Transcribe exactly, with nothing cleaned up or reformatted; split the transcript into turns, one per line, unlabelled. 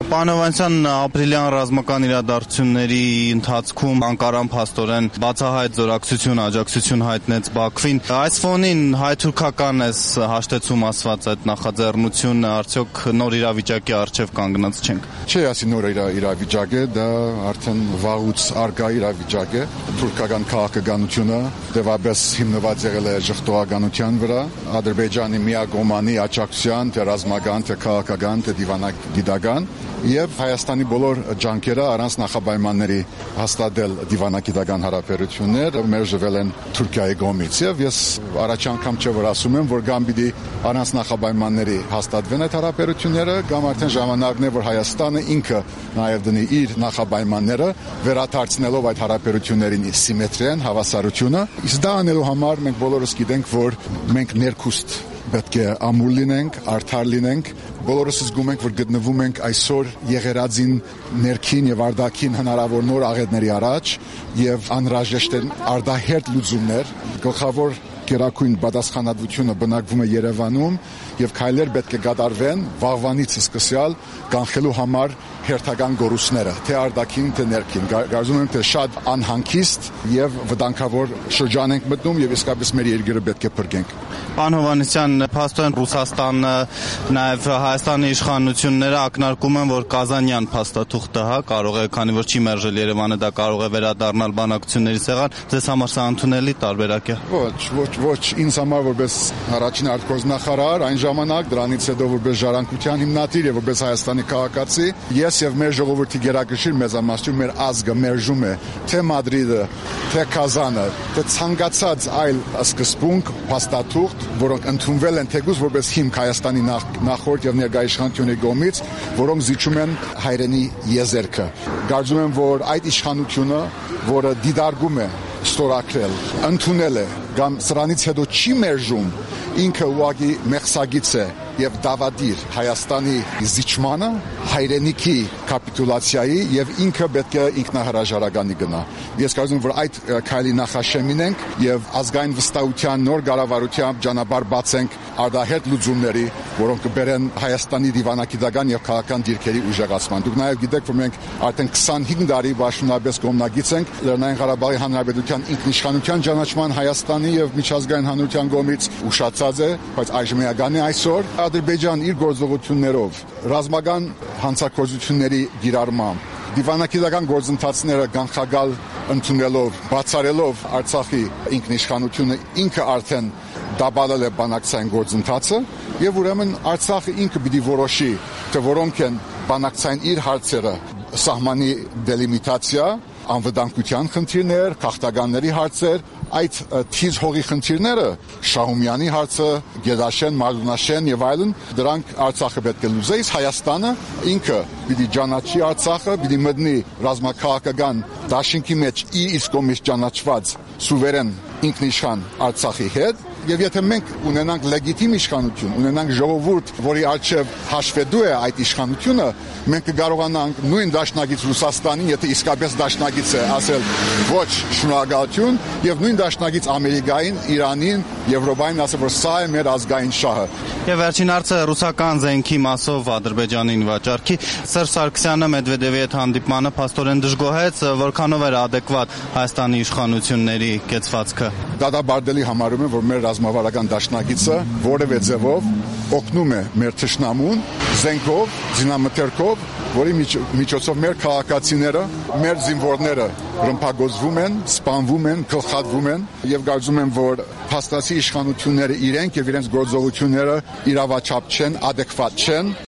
Պարոն Հովհաննիսյան, ապրիլյան ռազմական իրադարձությունների ընթացքում Անկարան փաստորեն բացահայտ զորակցություն, աջակցություն հայտնեց Բաքվին։ Այս ֆոնին հայ-թուրքական էս հաշտեցում ասված այդ նախաձեռնությունը արդյոք նոր իրավիճակի առջև կանգնած չենք։
Չի ասի նոր իրավիճակ է, դա արդեն վաղուց արգա իրավիճակ է։ Թուրքական քաղաքականությունը դեպաբես հիմնված եղել է ժխտողականության վրա, Ադրբեջանի միակողմանի աջակցության, թե ռազմական, թե քաղաքական, թե դիվանագիտական եւ Հայաստանի բոլոր ջանքերը առանց նախապայմանների հաստատել դիվանագիտական հարաբերություններ մերժվել են Թուրքիայի կողմից եւ ես առաջ անգամ չէ որ ասում եմ որ կամ պիտի առանց նախապայմանների հաստատվեն այդ հարաբերությունները կամ արդեն ժամանակն է որ Հայաստանը ինքը նաեւ դնի իր նախապայմանները վերադարձնելով այդ հարաբերություններին սիմետրիան, հավասարությունը։ Իսկ դա անելու համար մենք բոլորս գիտենք որ մենք ներքուստ պետք է ամուր լինենք, արդար լինենք, բոլորս զգում ենք, որ գտնվում ենք այսօր եղերածին ներքին եւ արտաքին հնարավոր նոր աղետների առաջ եւ անհրաժեշտ են արդահերթ լուծումներ, գլխավոր գերակույն պատասխանատվությունը բնակվում է Երևանում եւ քայլեր պետք է կատարվեն վաղվանից սկսյալ կանխելու համար հերթական գորուսները, թե արտաքին, թե ներքին։ Կարծում եմ թե շատ անհանգիստ եւ վտանգավոր շրջան ենք մտնում եւ իսկապես մեր երկիրը պետք է փրկենք։
Պարոն Հովհաննիսյան, փաստորեն Ռուսաստանը նաեւ Հայաստանի իշխանությունները ակնարկում են, որ Կազանյան փաստաթուղթը, հա, կարող է, քանի որ չի մերժել Երևանը, դա կարող է վերադառնալ բանակցությունների սեղան, ձեզ համար սա ընդունելի տարբերակ է։
Ոչ, ոչ, ոչ, ինձ համար որպես առաջին արտգործնախարար, այն ժամանակ դրանից հետո որպես ժառանգության հիմնադիր եւ որպես Հայաստանի քաղաքացի, ես եւ մեր ժողովրդի գերակշիռ մեծամասնություն մեր ազգը մերժում է թե Մադրիդը, թե Կազանը, թե ցանկացած այլ սկզբունք, փաստաթուղթ, որոնք ընդունվել են թեկուզ որպես հիմք Հայաստանի նախորդ եւ ներկայ իշխանությունների կողմից, որոնք զիջում են հայրենի եզերքը։ Կարծում եմ, որ այդ իշխանությունը, որը դիտարկում է ստորագրել, ընդունել է կամ սրանից հետո չի մերժում, ինքը ուղղակի մեղսագից է եւ դավադիր Հայաստանի զիջմանը, հայրենիքի կապիտուլացիայի եւ ինքը պետք է ինքնահրաժարականի գնա։ Ես կարծում եմ, որ այդ քայլի նախաշեմին ենք եւ ազգային վստահության նոր կառավարությամբ ճանապարհ բացենք արդահերթ լուծումների, որոնք կբերեն Հայաստանի դիվանագիտական եւ քաղաքական դիրքերի ուժեղացման։ Դուք նաեւ գիտեք, որ մենք արդեն քսանհինգ տարի պաշտոնապես կողմնակից ենք Լեռնային Ղարաբաղի Հանրապետության ինքնիշխանության ճանաչման Հայաստանի եւ միջազգային հանրության կողմից ուշացած է, բայց այժմ էական է այսօր Ադրբեջան իր գործողություններով, ռազմական հանցագործությունների գիրառմամբ, դիվանագիտական գործընթացները կանխագալ ընդունելով, բացառելով Արցախի ինքնիշխանությունը ինքը արդեն դաբալել է բանակցային գործընթացը եւ ուրեմն Արցախը ինքը պիտի որոշի, թե որոնք են բանակցային իր հարցերը, սահմանի դելիմիտացիա, անվտանգության խնդիրներ, քաղաքականների հարցեր, այդ թիզ հողի խնդիրները, Շահումյանի հարցը, Գեդաշեն, Մարտունաշեն եւ այլն, դրանք Արցախը պետք է լուծի, Հայաստանը ինքը պիտի ճանաչի Արցախը, պիտի մտնի ռազմաքաղաքական դաշինքի մեջ իր կողմից ճանաչված սուվերեն ինքնիշխան Արցախի հետ եւ եթե մենք ունենանք լեգիտիմ իշխանություն, ունենանք ժողովուրդ, որի առջև հաշվետու է այդ իշխանությունը, մենք կկարողանանք նույն դաշնակից Ռուսաստանին, եթե իսկապես դաշնակից է, ասել ոչ շնորհակալություն եւ նույն դաշնակից Ամերիկային, Իրանին, Եվրոպային ասել որ սա է մեր ազգային շահը։
Եվ վերջին հարցը ռուսական զենքի մասով Ադրբեջանին վաճառքի Սերժ Սարգսյանը Մեդվեդևի հետ հանդիպմանը փաստորեն դժգոհեց, որքանով էր ադեկվատ Հայաստանի իշխանությունների կեցվածքը։
Դատաբարդելի համարում եմ, որ մեր ռազմավարական դաշնակիցը որևէ ձևով օգնում է մեր թշնամուն զենքով, զինամթերքով, որի միջոցով մեր քաղաքացիները, մեր զինվորները ռմբակոծվում են, սպանվում են, գլխատվում են եւ կարծում եմ, որ փաստացի իշխանությունները իրենք եւ իրենց գործողությունները իրավաչափ չեն, ադեկվատ չեն։